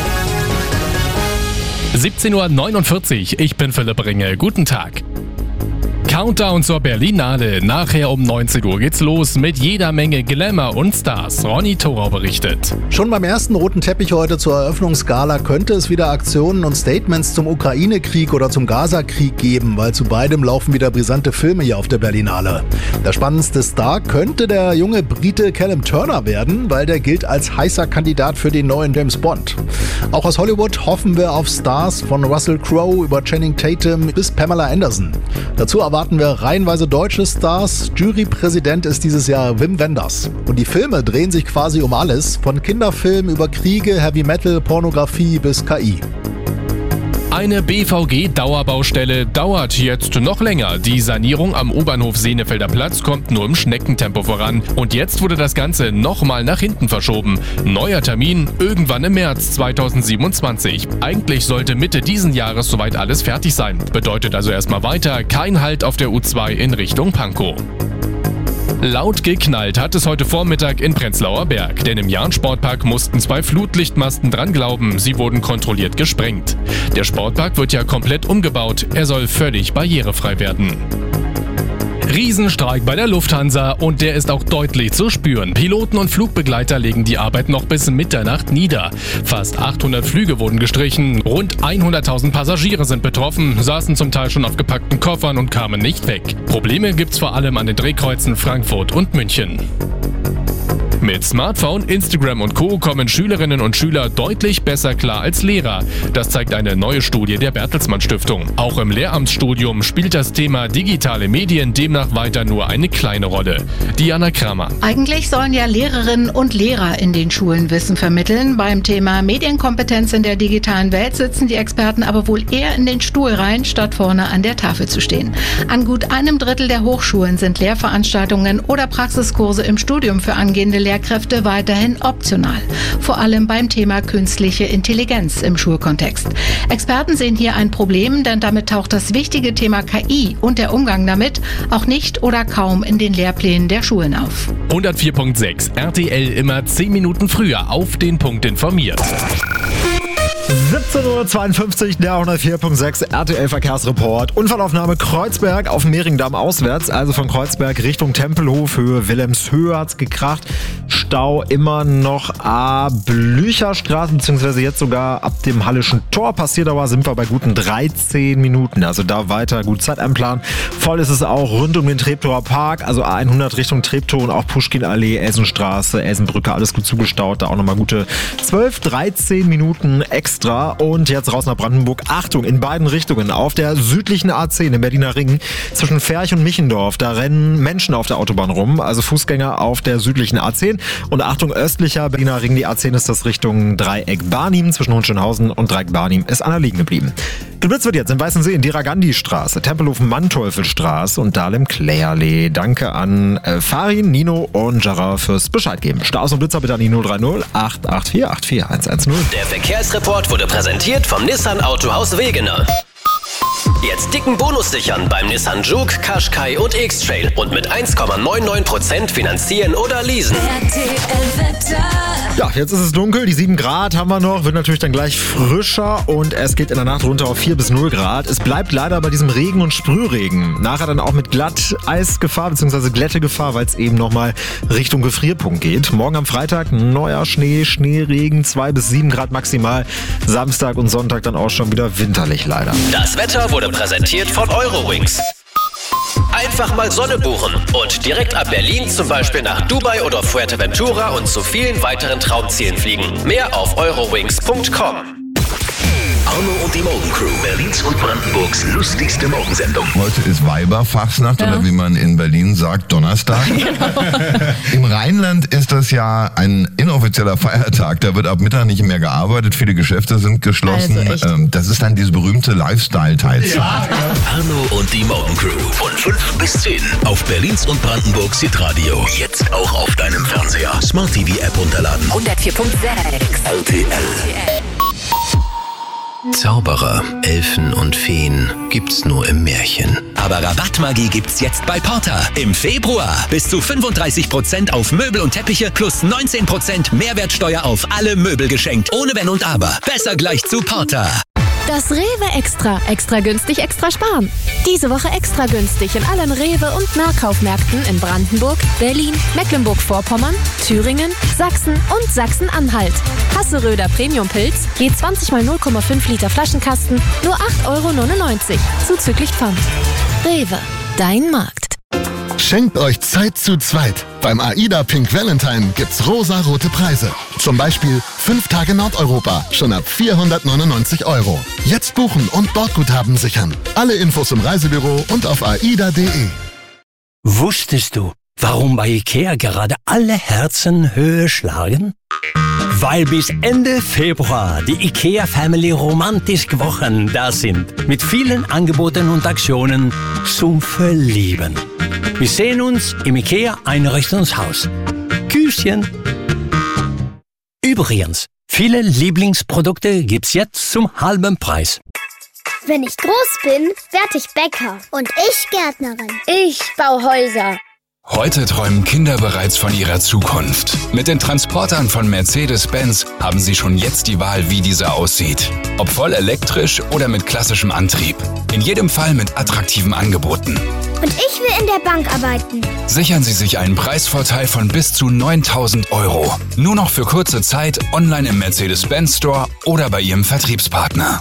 siebzehn Uhr neunundvierzig, ich bin Philipp Ringe. Guten Tag. Countdown zur Berlinale. Nachher um neunzehn Uhr geht's los mit jeder Menge Glamour und Stars. Ronny Thorau berichtet. Schon beim ersten roten Teppich heute zur Eröffnungsgala könnte es wieder Aktionen und Statements zum Ukraine-Krieg oder zum Gaza-Krieg geben, weil zu beidem laufen wieder brisante Filme hier auf der Berlinale. Der spannendste Star könnte der junge Brite Callum Turner werden, weil der gilt als heißer Kandidat für den neuen James Bond. Auch aus Hollywood hoffen wir auf Stars von Russell Crowe über Channing Tatum bis Pamela Anderson. Dazu erwarten wir reihenweise deutsche Stars. Jurypräsident ist dieses Jahr Wim Wenders. Und die Filme drehen sich quasi um alles, von Kinderfilmen über Kriege, Heavy Metal, Pornografie bis K I. Eine B V G-Dauerbaustelle dauert jetzt noch länger. Die Sanierung am U-Bahnhof Senefelder Platz kommt nur im Schneckentempo voran. Und jetzt wurde das Ganze nochmal nach hinten verschoben. Neuer Termin irgendwann im März zweitausendsiebenundzwanzig. Eigentlich sollte Mitte diesen Jahres soweit alles fertig sein. Bedeutet also erstmal weiter, kein Halt auf der U zwei in Richtung Pankow. Laut geknallt hat es heute Vormittag in Prenzlauer Berg, denn im Jahn-Sportpark mussten zwei Flutlichtmasten dran glauben, sie wurden kontrolliert gesprengt. Der Sportpark wird ja komplett umgebaut, er soll völlig barrierefrei werden. Riesenstreik bei der Lufthansa und der ist auch deutlich zu spüren. Piloten und Flugbegleiter legen die Arbeit noch bis Mitternacht nieder. Fast achthundert Flüge wurden gestrichen, rund hunderttausend Passagiere sind betroffen, saßen zum Teil schon auf gepackten Koffern und kamen nicht weg. Probleme gibt's vor allem an den Drehkreuzen Frankfurt und München. Mit Smartphone, Instagram und Co. kommen Schülerinnen und Schüler deutlich besser klar als Lehrer. Das zeigt eine neue Studie der Bertelsmann Stiftung. Auch im Lehramtsstudium spielt das Thema digitale Medien demnach weiter nur eine kleine Rolle. Diana Kramer. Eigentlich sollen ja Lehrerinnen und Lehrer in den Schulen Wissen vermitteln. Beim Thema Medienkompetenz in der digitalen Welt sitzen die Experten aber wohl eher in den Stuhl rein, statt vorne an der Tafel zu stehen. An gut einem Drittel der Hochschulen sind Lehrveranstaltungen oder Praxiskurse im Studium für angehende Lehrkräfte weiterhin optional. Vor allem beim Thema künstliche Intelligenz im Schulkontext. Experten sehen hier ein Problem, denn damit taucht das wichtige Thema K I und der Umgang damit auch nicht oder kaum in den Lehrplänen der Schulen auf. hundertvier Punkt sechs R T L immer zehn Minuten früher auf den Punkt informiert. siebzehn Uhr zweiundfünfzig, der hundertvier Punkt sechs R T L Verkehrsreport. Unfallaufnahme Kreuzberg auf Mehringdamm auswärts, also von Kreuzberg Richtung Tempelhof, Höhe Wilhelmshöhe hat's gekracht. Stau immer noch A Blücherstraße, beziehungsweise jetzt sogar ab dem Hallischen Tor passiert, aber sind wir bei guten dreizehn Minuten. Also da weiter gut Zeit einplanen. Voll ist es auch rund um den Treptower Park, also A hundert Richtung Treptow und auch Puschkinallee, Elsenstraße, Elsenbrücke, alles gut zugestaut. Da auch nochmal gute zwölf, dreizehn Minuten extra. Und jetzt raus nach Brandenburg. Achtung, in beiden Richtungen. Auf der südlichen A zehn im Berliner Ring zwischen Ferch und Michendorf, da rennen Menschen auf der Autobahn rum, also Fußgänger auf der südlichen A zehn. Und Achtung, östlicher Berliner Ring, die A zehn ist das Richtung Dreieck Barnim, zwischen Hohenschönhausen und Dreieck Barnim ist einer liegen geblieben. Geblitzt wird jetzt in Weißensee in Diragandi-Straße, Tempelhof-Manteufel-Straße und Dahlem-Klärlee. Danke an äh, Farin, Nino und Jara fürs Bescheid geben. Staus und Blitzer bitte an die null drei null acht acht vier acht vier eins eins null. Der Verkehrsreport wurde präsentiert vom Nissan Autohaus Wegener. Jetzt dicken Bonus sichern beim Nissan Juke, Qashqai und X-Trail und mit eins Komma neunundneunzig Prozent finanzieren oder leasen. Ja, jetzt ist es dunkel, die sieben Grad haben wir noch, wird natürlich dann gleich frischer und es geht in der Nacht runter auf vier bis null Grad. Es bleibt leider bei diesem Regen und Sprühregen. Nachher dann auch mit Glatteisgefahr bzw. Glättegefahr, weil es eben nochmal Richtung Gefrierpunkt geht. Morgen am Freitag neuer Schnee, Schneeregen, zwei bis sieben Grad maximal. Samstag und Sonntag dann auch schon wieder winterlich leider. Das Wetter wurde präsentiert von Eurowings. Einfach mal Sonne buchen und direkt ab Berlin zum Beispiel nach Dubai oder Fuerteventura und zu vielen weiteren Traumzielen fliegen. Mehr auf eurowings punkt com. Arno und die Morgencrew, Berlins und Brandenburgs lustigste Morgensendung. Heute ist Weiberfastnacht, ja. Oder wie man in Berlin sagt, Donnerstag. Im Rheinland ist das ja ein inoffizieller Feiertag. Da wird ab Mittag nicht mehr gearbeitet, viele Geschäfte sind geschlossen. Also ähm, das ist dann diese berühmte Lifestyle-Teilzeit. Ja. Arno und die Morgencrew von fünf bis zehn auf Berlins und Brandenburgs Hitradio. Jetzt auch auf deinem Fernseher. Smart T V App runterladen. hundertvier Punkt sechs R T L. Zauberer, Elfen und Feen gibt's nur im Märchen. Aber Rabattmagie gibt's jetzt bei Porter. Im Februar bis zu fünfunddreißig Prozent auf Möbel und Teppiche plus neunzehn Prozent Mehrwertsteuer auf alle Möbel geschenkt. Ohne Wenn und Aber. Besser gleich zu Porter. Das Rewe Extra. Extra günstig, extra sparen. Diese Woche extra günstig in allen Rewe- und Nahkaufmärkten in Brandenburg, Berlin, Mecklenburg-Vorpommern, Thüringen, Sachsen und Sachsen-Anhalt. Hasseröder Premium-Pilz, je zwanzig mal null Komma fünf Liter Flaschenkasten, nur acht Euro neunundneunzig, zuzüglich Pfand. Rewe, dein Markt. Schenkt euch Zeit zu zweit. Beim AIDA Pink Valentine gibt's rosa-rote Preise. Zum Beispiel fünf Tage Nordeuropa, schon ab vierhundertneunundneunzig Euro. Jetzt buchen und Bordguthaben sichern. Alle Infos im Reisebüro und auf aida punkt de. Wusstest du, warum bei IKEA gerade alle Herzen höher schlagen? Weil bis Ende Februar die IKEA Family Romantisk Wochen da sind. Mit vielen Angeboten und Aktionen zum Verlieben. Wir sehen uns im IKEA Einrichtungshaus. Küsschen. Übrigens, viele Lieblingsprodukte gibt's jetzt zum halben Preis. Wenn ich groß bin, werde ich Bäcker. Und ich Gärtnerin. Ich baue Häuser. Heute träumen Kinder bereits von ihrer Zukunft. Mit den Transportern von Mercedes-Benz haben sie schon jetzt die Wahl, wie dieser aussieht. Ob voll elektrisch oder mit klassischem Antrieb. In jedem Fall mit attraktiven Angeboten. Und ich will in der Bank arbeiten. Sichern Sie sich einen Preisvorteil von bis zu neuntausend Euro. Nur noch für kurze Zeit online im Mercedes-Benz Store oder bei Ihrem Vertriebspartner.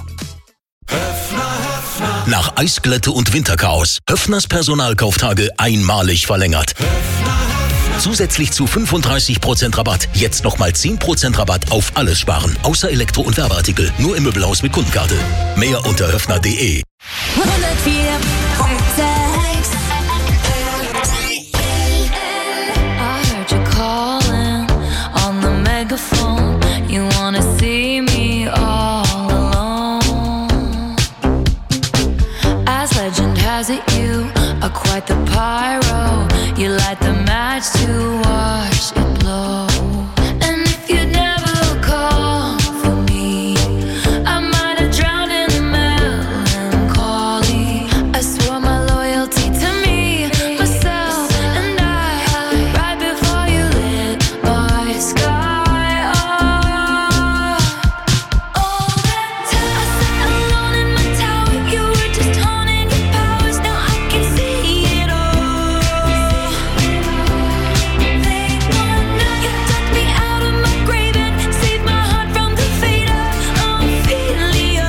Nach Eisglätte und Winterchaos. Höffners Personalkauftage einmalig verlängert. Zusätzlich zu fünfunddreißig Prozent Rabatt. Jetzt nochmal zehn Prozent Rabatt auf alles sparen. Außer Elektro- und Werbeartikel. Nur im Möbelhaus mit Kundenkarte. Mehr unter höffner punkt de. hundertvier Punkt sechs. I heard you calling on the megaphone. You wanna see me all alone. As legend has it, you are quite the pyro. You light the match to watch it blow. And if you'd never call for me, I might have drowned in the melancholy. I swore my loyalty to me, myself, and I. Right before you lit my sky up. All that time I sat alone in my tower. You were just honing your powers. Now I can see it all. They wanna, you dug me out of my grave and saved my heart from the fate of Ophelia.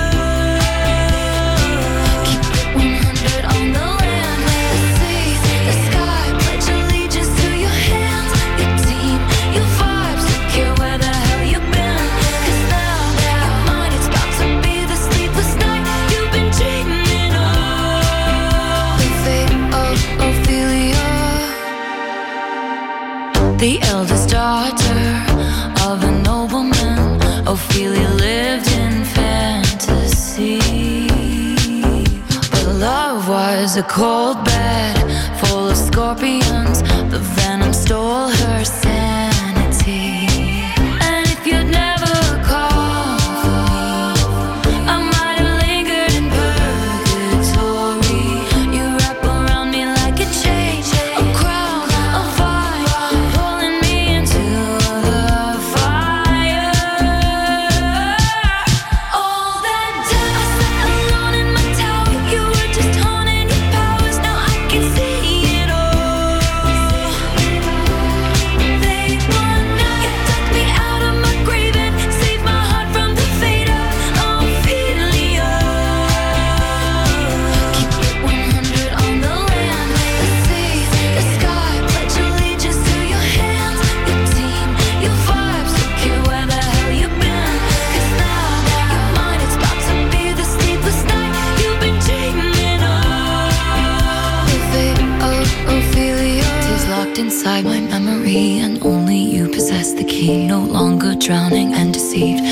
Keep it one hundred on the land, let us see the sky. Pledge allegiance to your hands, your team, your vibes. Don't care where the hell you've been, 'cause now, now mine, it's about to be the sleepless night you've been dreaming of. The fate of Ophelia, the eldest daughter of a nobleman. Ophelia lived in fantasy, but love was a cold bed full of scorpions. The venom stole her sanity. And if you'd never called for me, I might have lingered in purgatory. You wrap around me like a chain, a crown, a vine, pulling me into the fire. All that time I sat alone in my tower. You were just honing your powers. Now I can see it all. They wanna, you dug me out of my grave and saved my heart from the fate of Ophelia. Keep it one hundred on the land, let us see the sky. Pledge allegiance to your hands, your team, your vibes. Don't care where the hell you've been, 'cause now, you're mine. It's about to be the sleepless night you've been dreaming of. The fate of Ophelia is locked inside my memory, and only you possess the key. No longer drowning and deceived